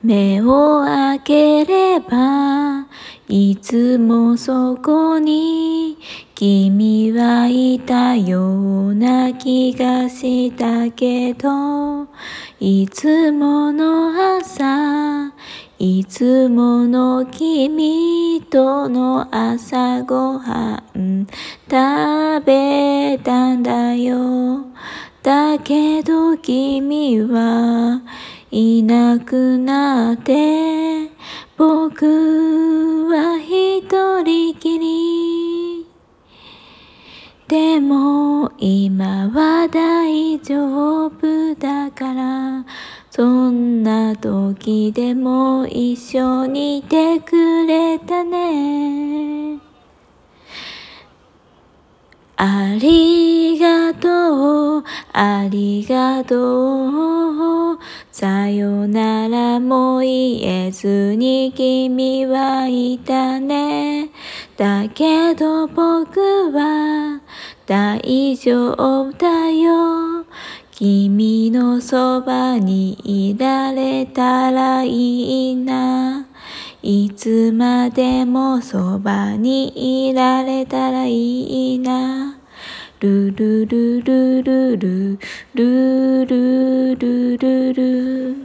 目を開ければいつもそこに君はいたような気がしたけど、いつもの朝、いつもの君との朝ごはん食べたんだよ。だけど君はいなくなって、僕は一人きり。でも今は大丈夫だから、そんな時でも一緒にいてくれたね。ありがとう、ありがとう。さよならも言えずに君はいたね。だけど僕は大丈夫だよ。君のそばにいられたらいいな。いつまでもそばにいられたらいいな。ルルルルルルルルルルル